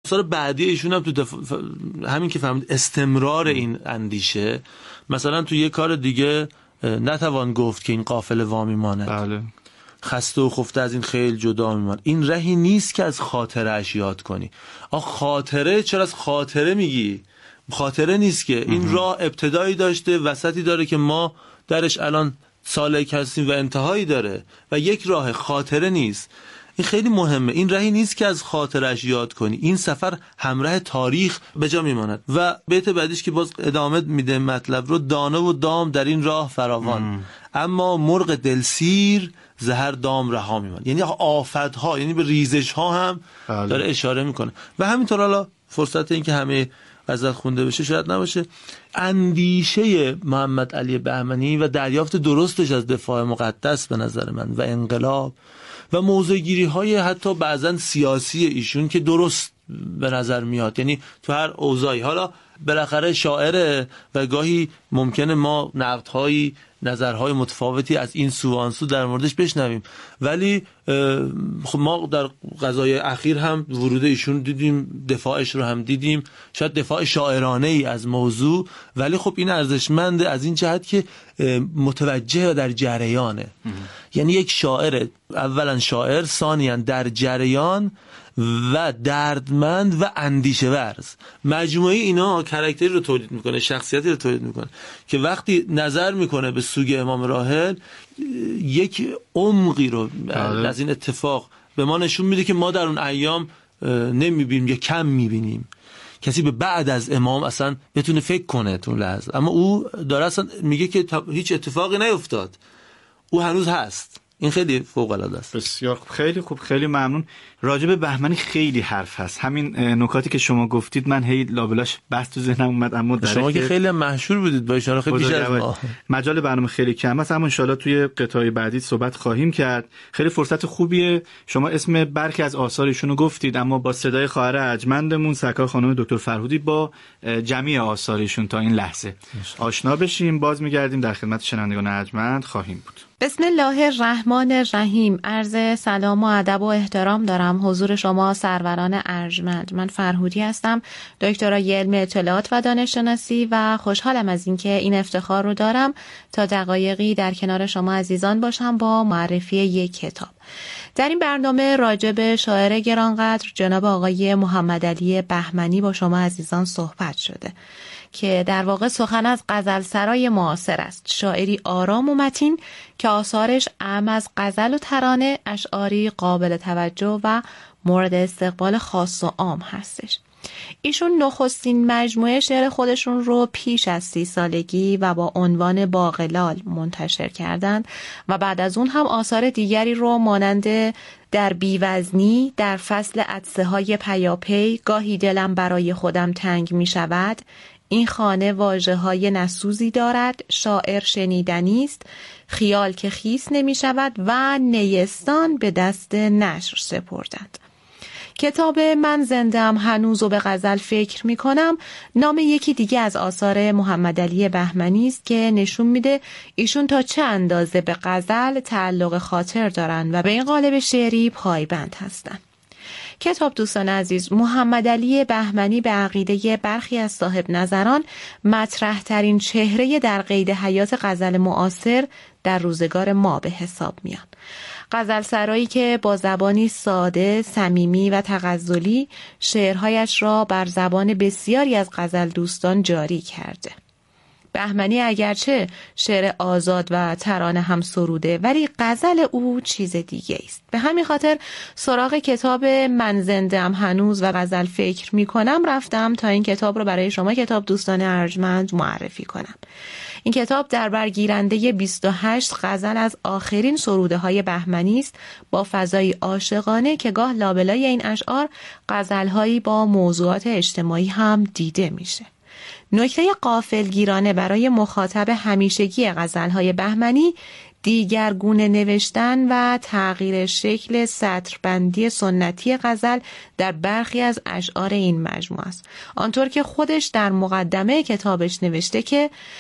آثار بعدی ایشون هم تو همین که فهمید استمرار این اندیشه، مثلا تو یه کار دیگه نتوان گفت که این قافله وامی ماند. بله. خسته و خفته از این خیل جدا میماند. این رهی نیست که از خاطره اش یاد کنی. خاطره چرا از خاطره میگی؟ خاطره نیست که این راه ابتدایی داشته، وسطی داره که ما درش الان سالک هستیم و انتهایی داره و یک راه، خاطره نیست. این خیلی مهمه. این راهی نیست که از خاطرش یاد کنی. این سفر همراه تاریخ به جا میماند. و بیت بعدیش که باز ادامه میده مطلب رو، دانه و دام در این راه فراوان اما مرغ دلسیر زهر دام رها میماند. یعنی آفت ها، یعنی به ریزش ها هم داره اشاره میکنه. و همینطور حالا فرصت این که همه غزل خونده بشه شاید نباشه، اندیشه محمد علی بهمنی و دریافت درستش از دفاع مقدس به نظر من و انقلاب و موضع‌گیری های حتی بعضن سیاسی ایشون که درست به نظر میاد، یعنی تو هر اوضاعی. حالا بالاخره شاعره و گاهی ممکنه ما نقدهایی، نظرهای متفاوتی از این سو و آن سو در موردش بشنویم، ولی خب ما در قضای اخیر هم ورود ایشون دیدیم، دفاعش رو هم دیدیم، شاید دفاع شاعرانه ای از موضوع، ولی خب این ارزشمنده از این جهت که متوجه در جریانه. یعنی یک شاعر، اولا شاعر، ثانیاً در جریان و دردمند و اندیشه ورز. مجموعه اینا کاراکتری رو تولید میکنه، شخصیتی رو تولید میکنه که وقتی نظر میکنه به سوی امام راحل یک عمقی رو از این اتفاق به ما نشون میده که ما در اون ایام نمیبینیم یا کم میبینیم. کسی به بعد از امام اصلا بتونه فکر کنه تو لحظه، اما او داره اصلا میگه که هیچ اتفاقی نیفتاد، او هنوز هست. این خیلی فوق العاده است. بسیار خوب، خیلی خوب، خیلی ممنون. راجع به بهمنی خیلی حرف هست. همین نکاتی که شما گفتید من هی لابلاش بس تو ذهنم اومد، اما شما که خیلی مشهور بودید با اشاره خیلی بیش از ما. مجال برنامه خیلی کم است، اما ان شاءالله توی قطعه بعدی صحبت خواهیم کرد. خیلی فرصت خوبیه. شما اسم برخی از آثارشون رو گفتید، اما با صدای خواهر ارجمندمون سرکار خانم دکتر فرهودی با جمعی آثارشون تا این لحظه آشنا بشیم. باز میگردیم در خدمت شنوندگان ارجمند خواهیم بود. بسم الله الرحمن الرحیم. عرض سلام و ادب و احترام دارم حضور شما سروران ارجمند. من فرهودی هستم، دکترای علم اطلاعات و دانش شناسی، و خوشحالم از اینکه این افتخار رو دارم تا دقایقی در کنار شما عزیزان باشم با معرفی یک کتاب. در این برنامه راجع به شاعر گرانقدر جناب آقای محمد علی بهمنی با شما عزیزان صحبت شده که در واقع سخن از غزلسرای معاصر است. شاعری آرام و متین که آثارش اعم از غزل و ترانه، اشعاری قابل توجه و مورد استقبال خاص و عام هستش. ایشون نخستین مجموعه شعر خودشون رو پیش از 30 سالگی و با عنوان باقلال منتشر کردند و بعد از اون هم آثار دیگری رو مانند در بیوزنی، در فصل عطسه های پیاپی، گاهی دلم برای خودم تنگ می شود، این خانه واژه های نسوزی دارد، شاعر شنیدنی است، خیال که خیس نمی شود و نیستان به دست نشر سپردند. کتاب من زنده‌ام هنوز و به غزل فکر می کنم نام یکی دیگه از آثار محمد علی بهمنی است که نشون میده ایشون تا چه اندازه به غزل تعلق خاطر دارن و به این قالب شعری پایبند هستن. کتاب دوستان عزیز، محمد علی بهمنی به عقیده برخی از صاحب نظران مطرح ترین چهره در قید حیات غزل معاصر در روزگار ما به حساب میان. غزل سرایی که با زبانی ساده، صمیمی و تغزلی شعرهایش را بر زبان بسیاری از غزل دوستان جاری کرده. بهمنی اگرچه شعر آزاد و ترانه هم سروده، ولی غزل او چیز دیگه است. به همین خاطر سراغ کتاب من زنده‌ام هنوز و غزل فکر می کنم رفتم تا این کتاب رو برای شما کتاب دوستان ارجمند معرفی کنم. این کتاب در برگیرنده 28 غزل از آخرین سروده های بهمنی است با فضایی عاشقانه که گاه لابلای این اشعار غزل‌هایی با موضوعات اجتماعی هم دیده میشه. نکته غافلگیرانه برای مخاطب همیشگی غزل‌های بهمنی دیگرگونه نوشتن و تغییر شکل سطربندی سنتی غزل در برخی از اشعار این مجموعه است. آنطور که خودش در مقدمه کتابش نوشته که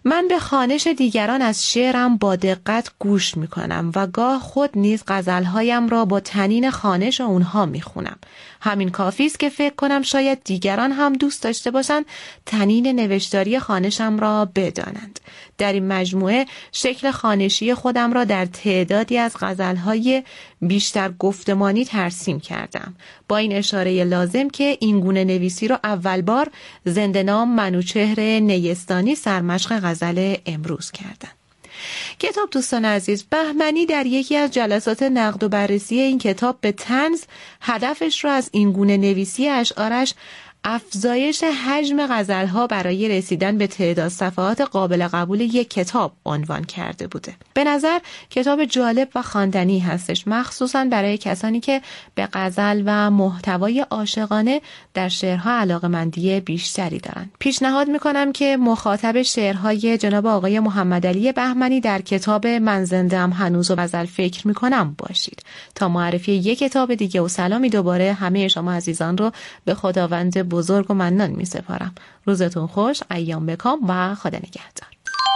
من به خوانش دیگران از شعرم با دقت گوش میکنم و گاه خود نیز غزلهایم را با طنین خوانش اونها میخونم. همین کافی است که فکر کنم شاید دیگران هم دوست داشته باشند طنین نوشتاری خوانشم را بدانند. در این مجموعه شکل خوانشی خودم را در تعدادی از غزلهای بیشتر گفتمانی ترسیم کردم، با این اشاره لازم که این گونه نویسی را اول بار زنده‌نام منوچهر نیستانی سرمشق غزل امروز کردند. کتاب دوستان عزیز، بهمنی در یکی از جلسات نقد و بررسی این کتاب به طنز هدفش را از این گونه نویسی اشعارش افزایش حجم غزلها برای رسیدن به تعداد صفحات قابل قبول یک کتاب عنوان کرده بوده. به نظر کتاب جالب و خواندنی هستش، مخصوصاً برای کسانی که به غزل و محتوای عاشقانه در شعرها علاقه‌مندی بیشتری دارند. پیشنهاد می‌کنم که مخاطب شعرهای جناب آقای محمدعلی بهمنی در کتاب من زنده‌ام هنوز و غزل فکر می‌کنم باشید. تا معرفی یک کتاب دیگه و سلامی دوباره همه شما عزیزان رو به خداوند بزرگ و منان می سپارم. روزتون خوش، ایام بکام و خدا نگهدار.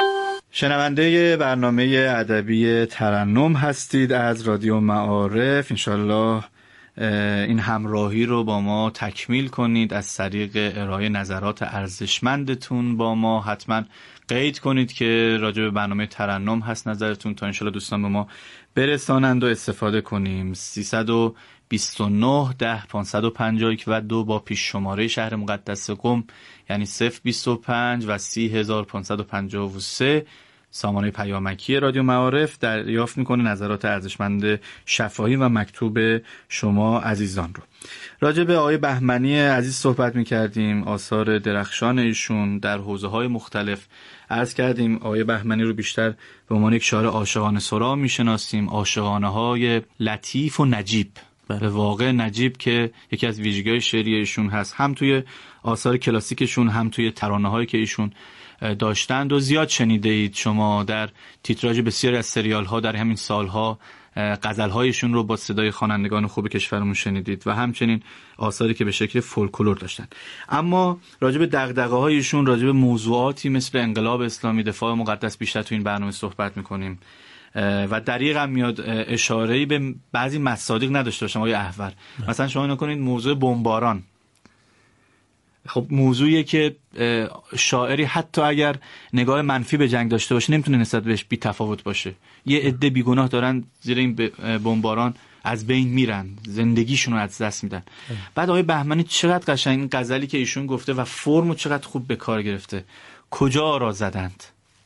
شنونده برنامه ادبی ترنم هستید از رادیو معارف. انشالله این همراهی رو با ما تکمیل کنید از طریق ارائه نظرات ارزشمندتون با ما. حتما قید کنید که راجع به برنامه ترنم هست نظرتون، تا انشالله دوستان به ما برسانند و استفاده کنیم. 329 10 551 و 2 با پیش شماره شهر مقدس قم یعنی 025 و 30553 سامانه پیامکی رادیو معارف دریافت میکنه نظرات ارزشمند شفاهی و مکتوب شما عزیزان رو. راجع به آقای بهمنی عزیز صحبت میکردیم، آثار درخشان ایشون در حوزه‌های مختلف. عرض کردیم آقای بهمنی رو بیشتر به عنوان یک شاعر عاشقانه سرا میشناسیم، عاشقانه‌های لطیف و نجیب. به واقع نجیب که یکی از ویژگی‌های شعری ایشون هست، هم توی آثار کلاسیکشون هم توی ترانه‌هایی که ایشون داشتند و زیاد شنیده اید شما در تیتراژ بسیاری از سریال‌ها در همین سال‌ها غزل‌هایشون رو با صدای خوانندگان خوب کشورمون شنیدید و همچنین آثاری که به شکل فولکلور داشتن. اما راجع به دغدغه‌هایشون، راجع به موضوعاتی مثل انقلاب اسلامی، دفاع مقدس بیشتر تو این برنامه صحبت می‌کنیم و دریغ هم میاد اشاره‌ای به بعضی مصادیق نداشته باشم آقای احور. مثلا شما نکنید موضوع بمباران، خب موضوعیه که شاعری حتی اگر نگاه منفی به جنگ داشته باشه نمیتونه نسبت بهش بی تفاوت باشه. یه عده بیگناه دارن زیر این بمباران از بین میرن، زندگیشون رو از دست میدن. بعد آقای بهمنی چقدر قشنگ این غزلی که ایشون گفته و فرمو چقدر خوب به کار گرفته. کجا را زدند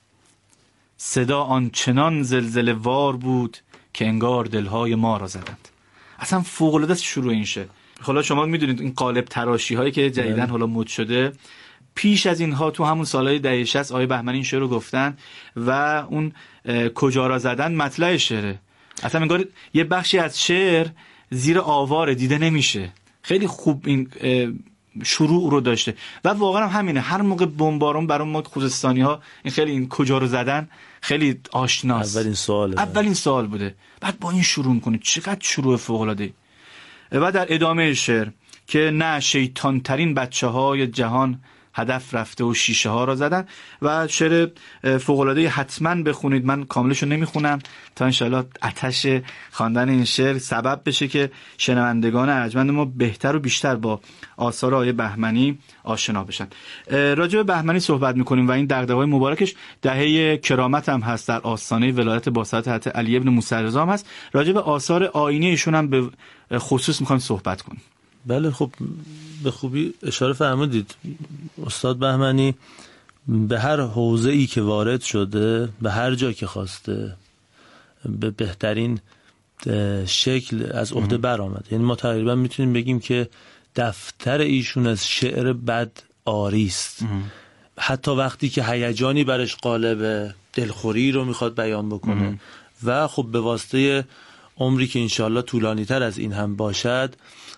صدا آنچنان زلزله وار بود که انگار دلهای ما را زدند. اصلا فوق العاده شروع این شعر. حالا شما میدونید این قالب تراشی هایی که جدیدن حالا مد شده، پیش از اینها تو همون سالهای دهه 60 آقای بهمنی این شعر رو گفتن و اون کجا را زدن مطلع شعره. اصلا انگار یه بخشی از شعر زیر آوار دیده نمیشه. خیلی خوب این شروع رو داشته و واقعا هم همینه. هر موقع بمبارون برای ما خوزستانی ها این کجا رو زدن خیلی آشناست. اولین سوال بوده. بعد با این شروع میکنه. چقدر شروع فوق العاده. و در ادامه شعر که نه شیطان ترین بچه های جهان هدف رفته و شیشه ها را زدن و شعر فوق العاده حتما بخونید. من کاملشو نمیخونم تا انشالله آتش خواندن این شعر سبب بشه که شنوندگان ارجمند ما بهتر و بیشتر با آثار آقای بهمنی آشنا بشن. راجع به بهمنی صحبت میکنیم و این دغدغه‌های مبارکش دهه کرامت هم هست، در آستانه ولایت باسط حضرت علی ابن موسی رضا هم هست. راجع به آثار آیینی ایشون هم به خصوص میخوایم صحبت کنیم. بله، خب به خوبی اشاره فرمودید. استاد بهمنی به هر حوزه‌ای که وارد شده، به هر جا که خواسته، به بهترین شکل از عهده برآمد. یعنی ما تقریبا میتونیم بگیم که دفتر ایشون از شعر بد عاری است. حتی وقتی که هیجانی برش غالبه، دلخوری رو میخواد بیان بکنه و خب به واسطه عمری که انشالله طولانی تر از این هم باشد،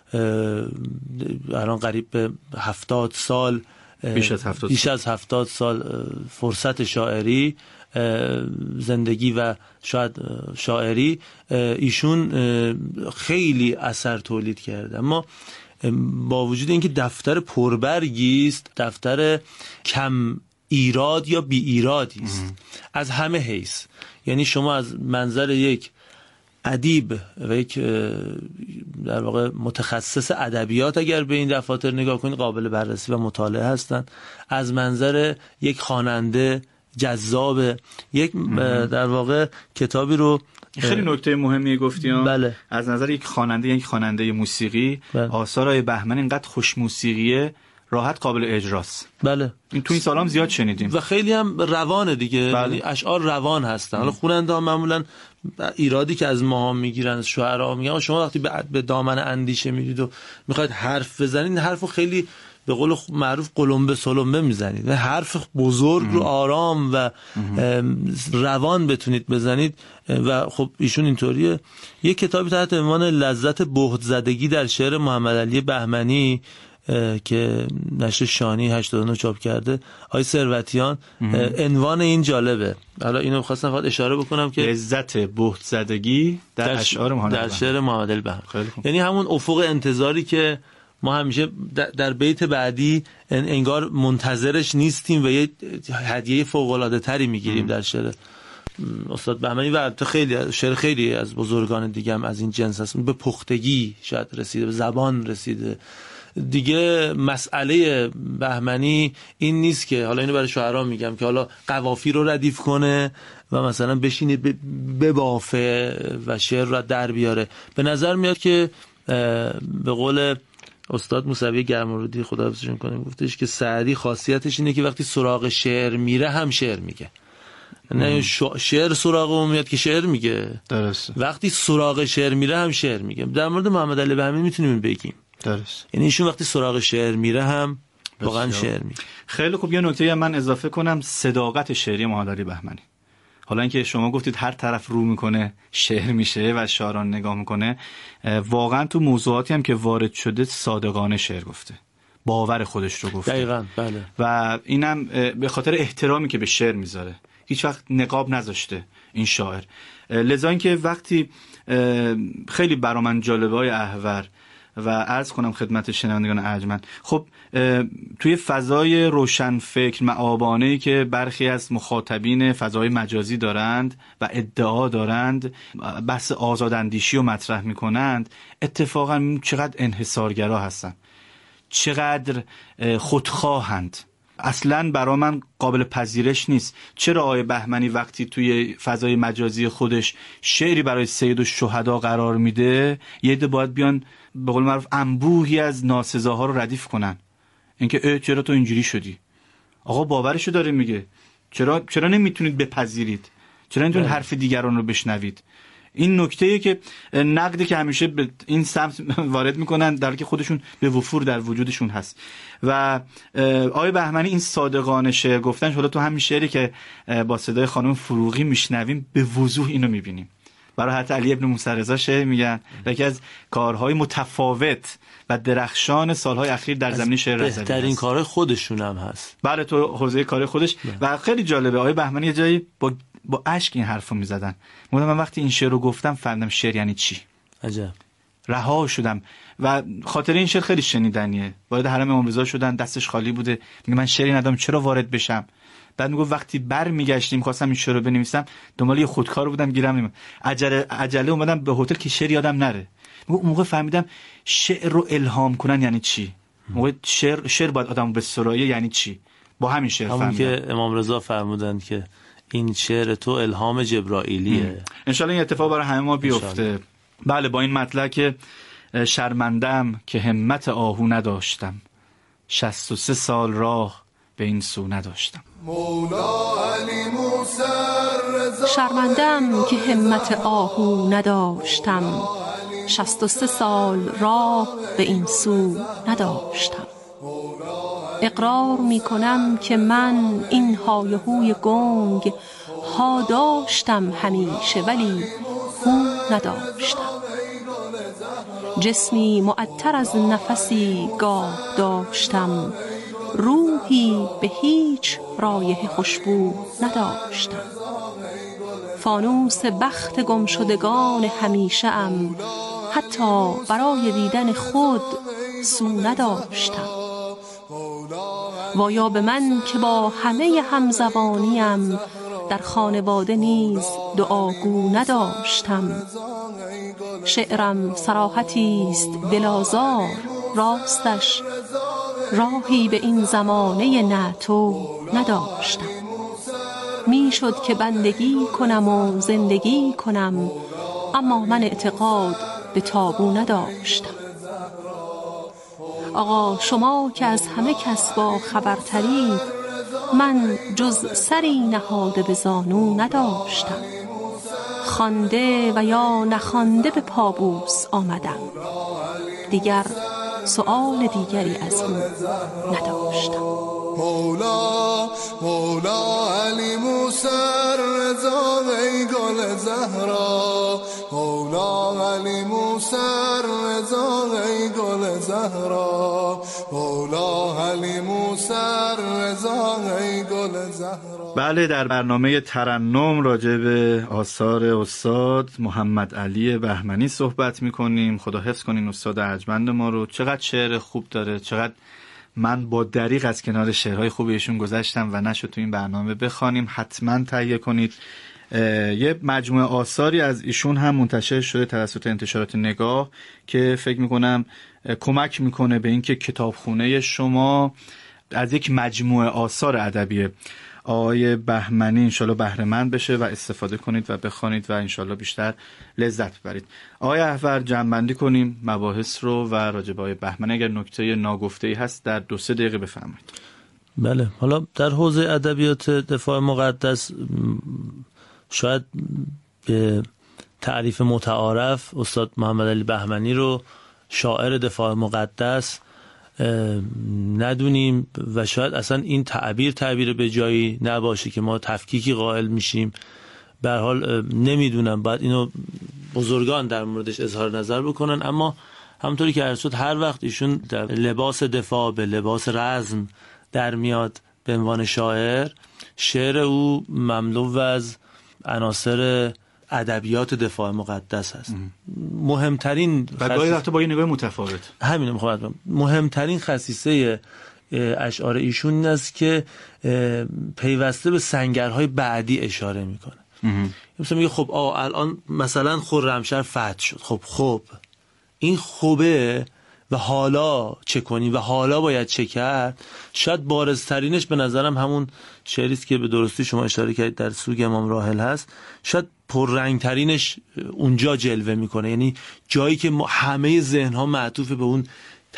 الان قریب به 70 سال، بیش از 70 سال فرصت شاعری، زندگی و شاید شاعری، ایشون خیلی اثر تولید کرده. اما با وجود اینکه دفتر پربرگی است، دفتر کم ایراد یا بی ایرادی است از همه حیث. یعنی شما از منظر یک ادیب و یک در واقع متخصص ادبیات اگر به این دفاتر نگاه کنید قابل بررسی و مطالعه هستند. از منظر یک خواننده جذاب، یک در واقع کتابی رو خیلی نکته مهمی گفتی. بله. از نظر یک خواننده، یک خواننده موسیقی، بله. آثار آقای بهمنی اینقدر خوش موسیقیه، راحت قابل اجراست. بله. این تو این سال هم زیاد شنیدیم و خیلی هم روانه دیگه. بله. یعنی اشعار روان هستن. حالا خواننده ها معمولا ایرادی که از ماها میگیرن، از شعرا میگن شما وقتی به دامن اندیشه میرید و میخواید حرف بزنید، حرفو خیلی به قول معروف قلمبه سلمبه میزنید و حرف بزرگ رو آرام و روان بتونید بزنید. و خب ایشون اینطوریه. یک کتابی تحت عنوان لذت بهت زدگی در شعر محمد علی بهمنی که نشر شانی 89 چاپ کرده، آقای ثروتیان، عنوان این جالبه. حالا اینو خواستم فقط اشاره بکنم که لذت بهت زدگی در اشعار محمد در شعر محمد علی بهمنی. یعنی همون افق انتظاری که ما همیشه در بیت بعدی انگار منتظرش نیستیم و یه هدیه فوق‌العاده تری میگیریم در شعر استاد بهمنی. و خیلی شعر خیلی از بزرگان دیگه هم از این جنس هست، به پختگی شاید رسیده، به زبان رسیده دیگه. مسئله بهمنی این نیست که حالا اینو برای شاعرها میگم که حالا قوافی رو ردیف کنه و مثلا بشینه ببافه و شعر رو در بیاره. به نظر میاد که به قول استاد موسوی گرمرودی خدا حفظشون کنه گفتش که سعدی خاصیتش اینه که وقتی سراغ شعر میره هم شعر میگه. نه شعر سراغ اون میاد که شعر میگه. درسته. وقتی سراغ شعر میره هم شعر میگه. در مورد محمد علی بهمنی میتونیم بگیم درست. یعنی ایشون وقتی سراغ شعر میره هم واقعا شعر میگه. خیلی خوب. یه نکته من اضافه کنم، صداقت شعری محمد علی بهمنی. حالا اینکه شما گفتید هر طرف رو میکنه شعر میشه و شاعران نگاه میکنه، واقعا تو موضوعاتی هم که وارد شده صادقانه شعر گفته، باور خودش رو گفته. دقیقاً. بله. و اینم به خاطر احترامی که به شعر میذاره، هیچ وقت نقاب نذاشته این شاعر. لذا اینکه وقتی خیلی برا من جالبه های احور و عرض کنم خدمت شنوندگان ارجمند، خب توی فضای روشنفکر مآبانه‌ای که برخی از مخاطبین فضای مجازی دارند و ادعا دارند بحث آزاداندیشی رو مطرح میکنند، اتفاقا چقدر انحصارگرا هستن، چقدر خودخواهند. اصلاً برای من قابل پذیرش نیست. چرا آقای بهمنی وقتی توی فضای مجازی خودش شعری برای سید الشهدا قرار میده، یه عده باید بیان به قول معروف انبوهی از ناسزاها رو ردیف کنن، اینکه چرا تو اینجوری شدی؟ آقا باورشو داره میگه، چرا نمیتونید بپذیرید؟ چرا نمیتونید حرف دیگران رو بشنوید؟ این نکته‌ایه که نقدی که همیشه به این سمت وارد میکنن در حالی که خودشون به وفور در وجودشون هست. و آقای بهمنی این صادقانه شعر گفتن، حالا تو همین شعری که با صدای خانم فروغی میشنویم به وضوح اینو میبینیم. برای حضرت علی ابن موسی رضا شعر میگن، یکی از کارهای متفاوت و درخشان سالهای اخیر در زمینه شعر رضوی است. بهترین کار خودشون هم هست. بله، تو حوزه کار خودش. و خیلی جالبه آقای بهمنی یه جایی با اشک این حرفو میزدن. من وقتی این شعر رو گفتم فهمیدم شعر یعنی چی. عجب. رها شدم و خاطر این شعر خیلی شنیدنیه. وارد حرم امام رضا شدن، دستش خالی بوده، میگه من شعری ندارم چرا وارد بشم. بعد میگه وقتی برمیگشتیم خواستم این شعر رو بنویسم، دنبال یه خودکار بودم گیرم نمیاد، عجله اومدم به هتل که شعر یادم نره. میگه اون موقع فهمیدم شعر رو الهام کنن یعنی چی. موقع شعر باید آدمو به سرایه یعنی چی. با همین شعر فهمیدم. همون که امام رضا فرمودن که این شعر تو الهام جبرائیلیه. انشالله این اتفاق برای همه ما بیفته. بله، با این مطلب که شرمندم که همت آهو نداشتم، 63 سال راه به این سو نداشتم. شرمندم که همت آهو نداشتم، 63 سال راه به این سو نداشتم. اقرار می کنم که من این های و هوی گنگ ها داشتم همیشه، ولی هو نداشتم. جسمی معطر از نفسی گاه داشتم، روحی به هیچ رایحه خوشبو نداشتم. فانوس بخت گمشدگان همیشه ام، حتی برای دیدن خود سو نداشتم. وایا به من که با همه همزبانیم در خانواده نیز دعاگو نداشتم. شعرم صراحتی است دلازار، راستش راهی به این زمانه نه تو نداشتم. می شد که بندگی کنم و زندگی کنم، اما من اعتقاد به تابو نداشتم. آقا شما که از همه کس با خبرترید، من جز سری نهاده به زانو نداشتم. خوانده و یا نخوانده به پابوس آمدم، دیگر سؤال دیگری از او نداشتم. مولا مولا علی موسی رضا ای گل زهرا، مولا علی موسی رضا ای گل زهرا، مولا علی موسی رضا ای گل زهرا. بله، در برنامه ترنم راجع به آثار استاد محمد علی بهمنی صحبت میکنیم. خدا حفظ کنین استاد ارجمند ما رو. چقدر شعر خوب داره، چقدر من با دریغ از کنار شعرهای خوب ایشون گذشتم و نشد تو این برنامه بخوانیم. حتما تهیه کنید. یه مجموعه آثاری از ایشون هم منتشر شده توسط انتشارات نگاه که فکر میکنم کمک میکنه به اینکه کتابخونه شما از یک مجموعه آثار ادبی آقای بهمنی انشالله بهره‌مند بشه و استفاده کنید و بخوانید و انشالله بیشتر لذت ببرید. آقای احور، جمع‌بندی کنیم مباحث رو و راجع به آقای بهمنی اگر نکته ناگفته‌ای هست در 2-3 دقیقه بفرمایید. بله، حالا در حوزه ادبیات دفاع مقدس شاید به تعریف متعارف استاد محمد علی بهمنی رو شاعر دفاع مقدس ندونیم و شاید اصلا این تعبیر به جایی نباشه که ما تفکیکی قائل میشیم. به هر حال نمیدونم، باید اینو بزرگان در موردش اظهار نظر بکنن. اما همونطوری که عرض شد، هر وقت ایشون در لباس دفاع به لباس رزم در میاد به عنوان شاعر، شعر او مملو از عناصر ادبیات دفاع مقدس هست. مهمترین و گاهی وقتا با یه نگاه متفاوت. همین میخوام مهمترین خصیصه اشعار ایشون این است که پیوسته به سنگرهای بعدی اشاره میکنه. مثلا میگه خب الان مثلا خرمشهر فتح شد، خب این خوبه و حالا چه کنی و حالا باید چه کرد. شاید بارزترینش به نظرم همون شعری است که به درستی شما اشاره کردید در سوگ امام راحل هست. شاید پررنگترینش اونجا جلوه میکنه، یعنی جایی که همه ذهنها معطوف به اون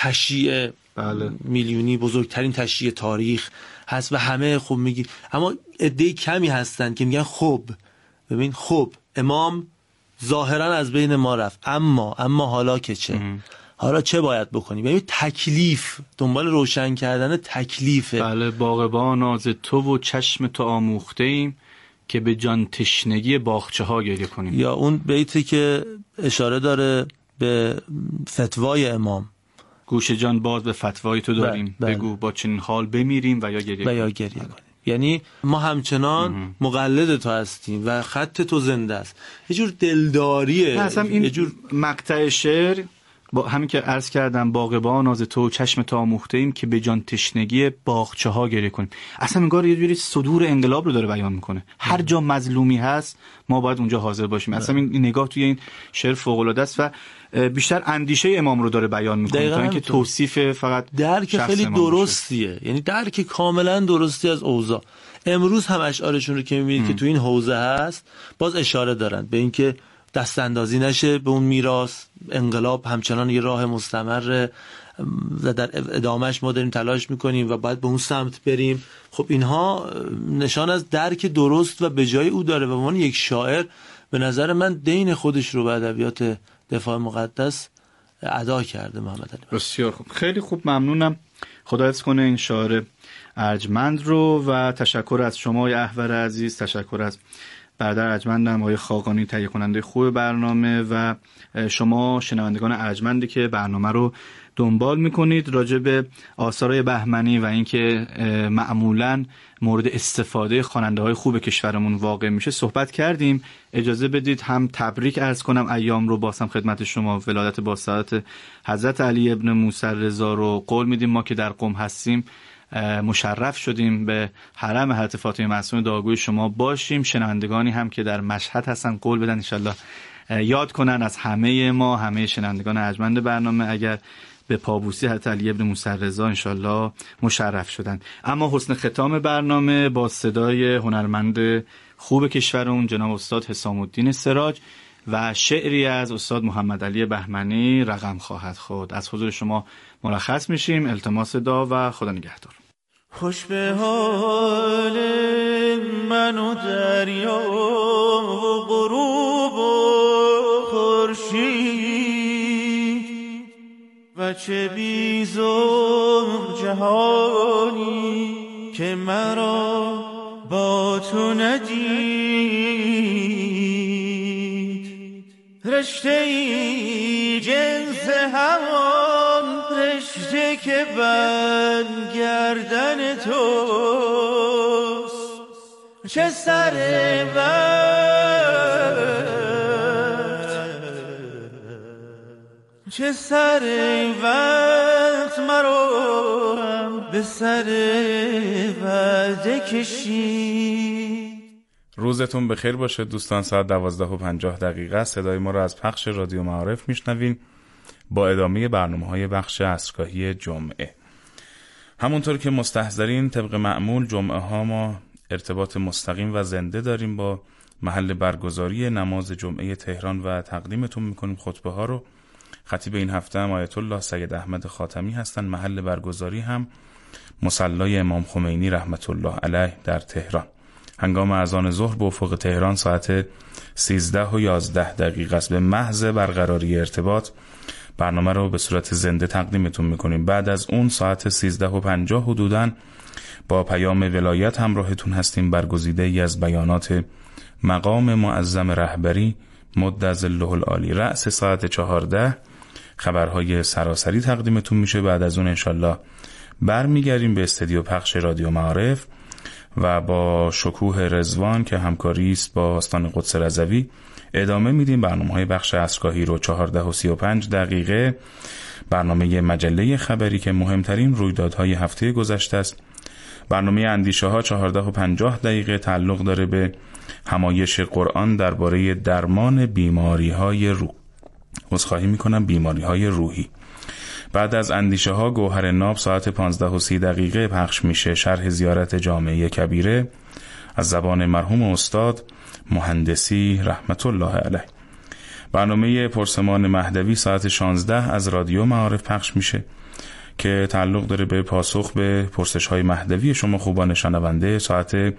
تشییع میلیونی، بزرگترین تشییع تاریخ هست و همه خب میگی، اما عده کمی هستن که میگن خب ببین، خب امام ظاهرا از بین ما رفت، اما حالا که چه؟ حالا چه باید بکنی؟ ببین تکلیف، دنبال روشن کردن تکلیفه. بله، باغبان ز تو و چشم تو آموخته ایم که به جان تشنگی باغچه ها گریه کنیم. یا اون بیتی که اشاره داره به فتوای امام، گوش جان باز به فتوای تو داریم، بگو با چنین حال بمیریم و یا گریه کنیم. یعنی ما همچنان مقلد تو هستیم و خط تو زنده است. یه جور دلداریه. اصلا این جور مقطع شعر با همین که عرض کردم، باغبان از تو چشم تا آموخته ایم که به جان تشنگی باغچه ها گریه کنیم. اصلا انگار یه جوری صدور انقلاب رو داره بیان میکنه. هر جا مظلومی هست ما باید اونجا حاضر باشیم. اصلا این نگاه توی این شعر فوق العاده است و بیشتر اندیشه امام رو داره بیان میکنه تا اینکه توصیف فقط درک خیلی درستیه، یعنی درک کاملا درستی از اوضاع. امروز هم اشعارشون رو که میبینید که تو این حوزه هست، باز اشاره دارن به اینکه دست اندازی نشه به اون میراث. انقلاب همچنان یه راه مستمر و در ادامهش ما داریم تلاش میکنیم و باید به اون سمت بریم. خب اینها نشان از درک درست و به جای او داره و عنوان یک شاعر به نظر من دین خودش رو به ادبیات دفاع مقدس ادا کرده محمد علی. بسیار خوب، خیلی خوب، ممنونم. خدا حفظ کنه این شاعر ارجمند رو و تشکر از شما آقای احور عزیز، تشکر از برادر ارجمندم آقای خاقانی، تهیه کننده خوب برنامه، و شما شنوندگان ارجمندی که برنامه رو دنبال میکنید. راجع به آثار بهمنی و اینکه معمولاً مورد استفاده خواننده های خوب کشورمون واقع میشه صحبت کردیم. اجازه بدید هم تبریک عرض کنم ایام رو، بازم خدمت شما ولادت با سعادت حضرت علی ابن موسی رضا رو قول میدیم ما که در قم هستیم مشرف شدیم به حرم حضرت فاطمه معصومه دعاگوی شما باشیم. شنوندگانی هم که در مشهد هستن قول بدن انشالله یاد کنن از همه ما، همه شنوندگان ارجمند برنامه، اگر به پابوسی حضرت علی ابن موسی رضا انشالله مشرف شدن. اما حسن ختام برنامه با صدای هنرمند خوب کشورمون جناب استاد حسام الدین سراج و شعری از استاد محمد علی بهمنی رقم خواهد خورد. از حضور شما مرخص میشیم. التماس دعا و خدا نگهدار. خوش به حال من و دریا و غروب و خورشید و چه بیزم جهانی که مرا با تو ندید. رشته ای جنس همان رشته که بر گردن توست. چه سر وقت مرا به سر وعده کشید. روزتون بخیر باشه دوستان. ساعت 12:50 صدای ما را از پخش رادیو معارف میشنوین با ادامه برنامه‌های بخش عصرگاهی جمعه. همونطور که مستحضرین طبق معمول جمعه ها ما ارتباط مستقیم و زنده داریم با محل برگزاری نماز جمعه تهران و تقدیمتون میکنیم خطبه ها رو. خطیب این هفته هم آیت الله سید احمد خاتمی هستن. محل برگزاری هم مصلی امام خمینی رحمت الله علیه در تهران. هنگام اذان ظهر به افق تهران ساعت 13:11 است. به محض برقراری ارتباط برنامه رو به صورت زنده تقدیمتون میکنیم. بعد از اون ساعت 13:50 حدوداً با پیام ولایت همراهتون هستیم. برگزیده ای از بیانات مقام معظم رهبری مد ظله العالی. رأس ساعت 14 خبرهای سراسری تقدیمتون میشه. بعد از اون انشالله برمیگردیم به استودیو پخش رادیو معارف و با شکوه رضوان که همکاری است با آستان قدس رضوی ادامه میدیم برنامه‌های بخش عصرگاهی رو. 14:35 برنامه مجله خبری که مهمترین رویدادهای هفته گذشته است. برنامه اندیشه ها 14:50 تعلق داره به همایش قرآن درباره درمان بیماری‌های بیماری‌های روحی. بعد از اندیشه ها گوهر ناب ساعت 15:30 پخش میشه. شرح زیارت جامعه کبیره از زبان مرحوم استاد مهندسی رحمت الله علیه. برنامه پرسمان مهدوی ساعت 16 از رادیو معارف پخش میشه که تعلق داره به پاسخ به پرسش های مهدوی شما خوبان شنونده. ساعت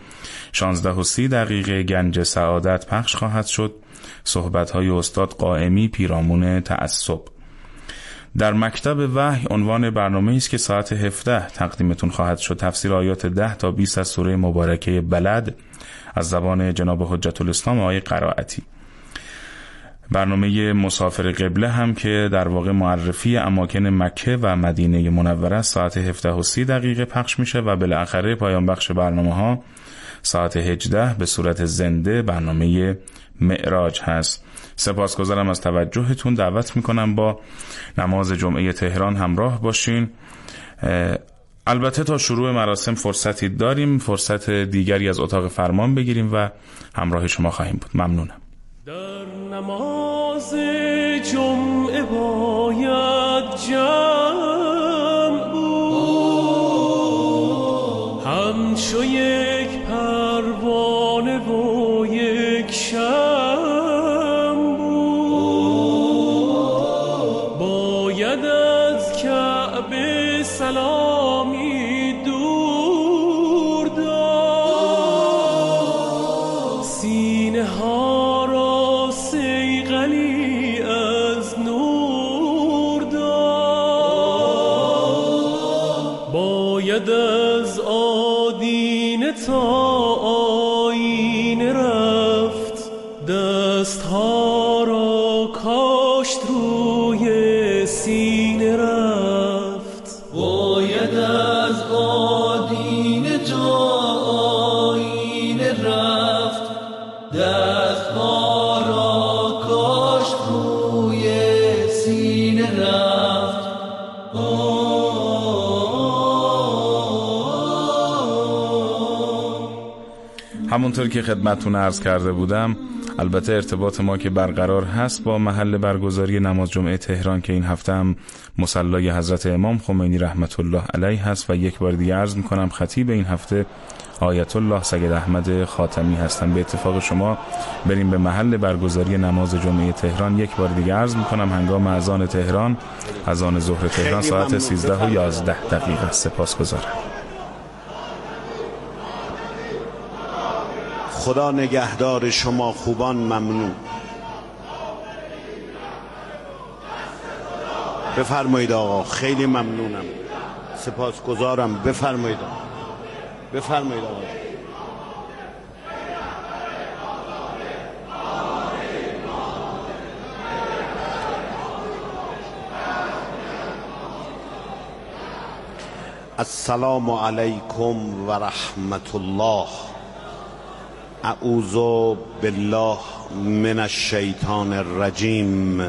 16:30 گنج سعادت پخش خواهد شد. صحبت های استاد قائمی پیرامون تعصب. در مکتب وحی عنوان برنامه است که ساعت 17 تقدیمتون خواهد شد. تفسیر آیات 10 تا 20 از سوره مبارکه بلد از زبان جناب حجت الاسلام آقای قرائتی. برنامه مسافر قبله هم که در واقع معرفی اماکن مکه و مدینه منوره ساعت 17:30 پخش میشه و بالاخره پایان بخش برنامه ها ساعت 18 به صورت زنده برنامه معراج هست. سپاسگزارم از توجهتون. دعوت میکنم با نماز جمعه تهران همراه باشین. البته تا شروع مراسم فرصتی داریم، فرصت دیگری از اتاق فرمان بگیریم و همراه شما خواهیم بود. ممنونم. در نماز جمعه باید جمع بود، همچو یک پروانه و یک شمع بود. باید از کعبه سلامی دور داد، سینه ها از آدینه تا آینه رفت، دستها را کاشت روی سینه رفت. باید از آدینه تا آینه رفت، دستها را کاشت روی سینه رفت. همونطور که خدمتتون عرض کرده بودم، البته ارتباط ما که برقرار هست با محل برگزاری نماز جمعه تهران که این هفته هم مصلی حضرت امام خمینی رحمت الله علیه هست و یک بار دیگه عرض میکنم خطیب این هفته آیت الله سید احمد خاتمی هستن. به اتفاق شما بریم به محل برگزاری نماز جمعه تهران. یک بار دیگه عرض میکنم هنگام اذان تهران، اذان ظهر تهران ساعت 13:11 سپاسگزارم. خدا نگهدار شما خوبان. ممنون. بفرمایید آقا. خیلی ممنونم. سپاسگزارم. بفرمایید آقا. بفرمایید آقا. السلام علیکم و رحمت الله. اعوذ بالله من الشیطان الرجیم.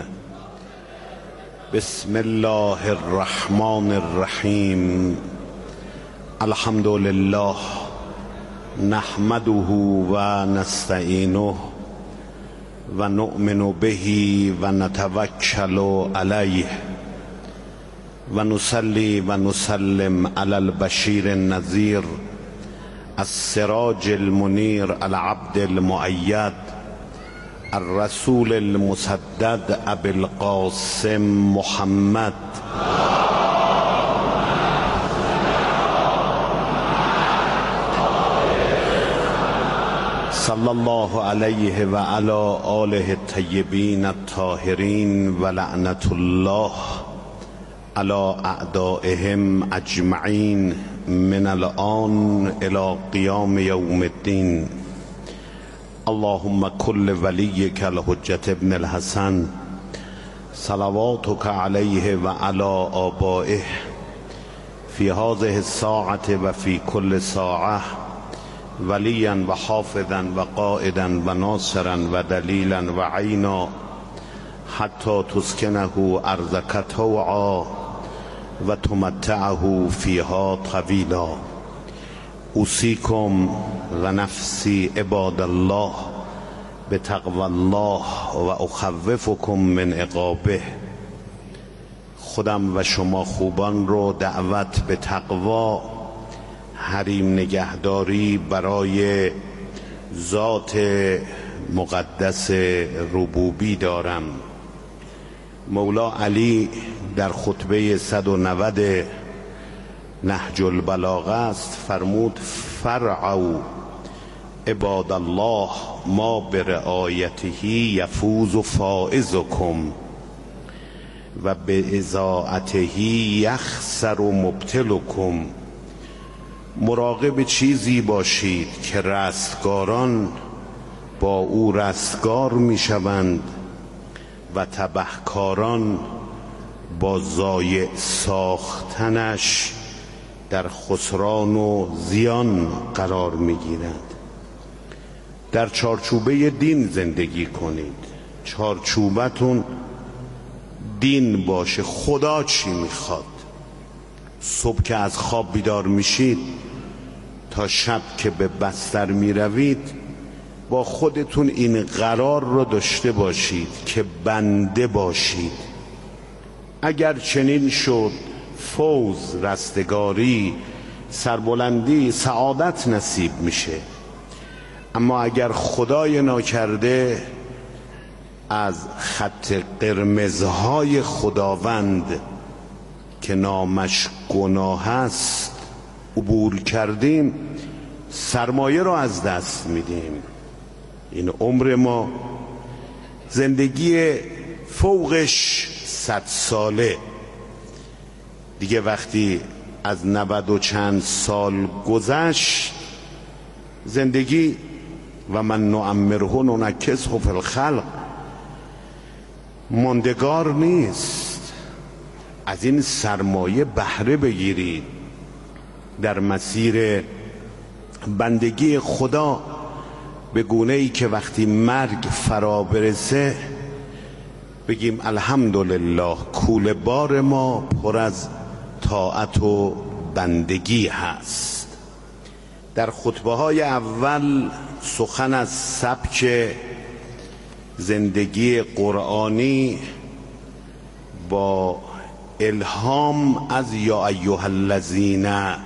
بسم الله الرحمن الرحیم. الحمد لله نحمده و نستعینه و نؤمن به و نتوکل علیه و نصلی و نسلم علی البشیر النذیر السراج المنیر العبد المؤید الرسول المسدد ابی القاسم محمد صلی الله علیه و علی آله الطیبین الطاهرین و لعنت الله علی اعدائهم اجمعین من الان الی قیام یوم الدین. اللهم کل ولیک الحجة ابن الحسن صلواتک علیه و علی آبائه فی هذه الساعة و فی کل ساعة ولیا و حافظا و قائدا و ناصرا و دلیلا و عینا حتی تسکنه ارضک طوعا و تمتعه فیها طویلا. اوصیکم و نفسی عباد الله بتقوی الله و اخوفکم من عقابه. خودم و شما خوبان رو دعوت به تقوا، حریم نگهداری برای ذات مقدس ربوبی دارم. مولا علی در خطبه 190 نهج البلاغه است فرمود فرعوا عباد الله ما برعایته یفوز فائزکم و باذاعته یخسر مبتلکم. مراقب چیزی باشید که رستگاران با او رستگار می شوند و تبهکاران با ضایع ساختنش در خسران و زیان قرار می گیرند. در چارچوبه دین زندگی کنید. چارچوبتون دین باشه. خدا چی میخواد؟ صبح که از خواب بیدار میشید تا شب که به بستر میروید با خودتون این قرار رو داشته باشید که بنده باشید. اگر چنین شد فوز، رستگاری، سربلندی، سعادت نصیب میشه. اما اگر خدای ناکرده از خط قرمزهای خداوند که نامش گناه است عبور کردیم، سرمایه رو از دست میدیم. این عمر ما زندگی فوقش 100 ساله دیگه. وقتی از 90 و چند سال گذشت زندگی و من نعمره ننکسه فی الخلق ماندگار نیست. از این سرمایه بهره بگیرید در مسیر بندگی خدا به گونه‌ای که وقتی مرگ فرا برسه بگیم الحمدلله کوله بار ما پر از طاعت و بندگی هست. در خطبه های اول سخن از سبک زندگی قرآنی با الهام از یا ایها الذین